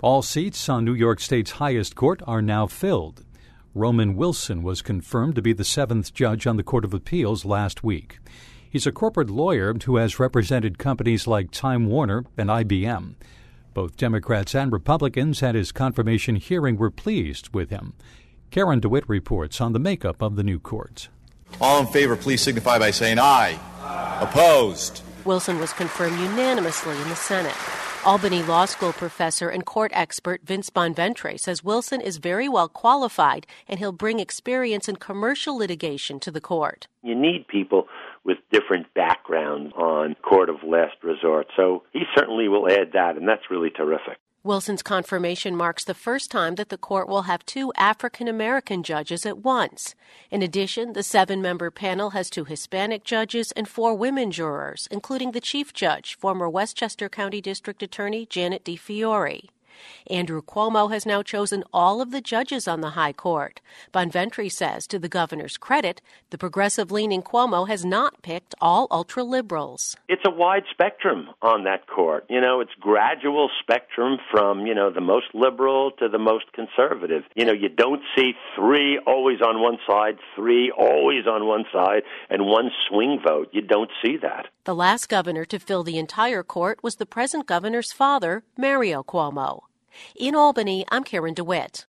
All seats on New York State's highest court are now filled. Roman Wilson was confirmed to be the seventh judge on the Court of Appeals last week. He's a corporate lawyer who has represented companies like Time Warner and IBM. Both Democrats and Republicans at his confirmation hearing were pleased with him. Karen DeWitt reports on the makeup of the new court. All in favor, please signify by saying aye. Opposed? Wilson was confirmed unanimously in the Senate. Albany Law School professor and court expert Vince Bonventre says Wilson is very well qualified and he'll bring experience in commercial litigation to the court. You need people with different backgrounds on court of last resort, so he certainly will add that, and that's really terrific. Wilson's confirmation marks the first time that the court will have two African-American judges at once. In addition, the 7-member panel has 2 Hispanic judges and 4 women jurors, including the chief judge, former Westchester County District Attorney Janet DeFiore. Andrew Cuomo has now chosen all of the judges on the high court. Bonventre says, to the governor's credit, the progressive-leaning Cuomo has not picked all ultra-liberals. It's a wide spectrum on that court. It's gradual spectrum from, the most liberal to the most conservative. You don't see 3 always on one side, 3 always on one side, and 1 swing vote. You don't see that. The last governor to fill the entire court was the present governor's father, Mario Cuomo. In Albany, I'm Karen DeWitt.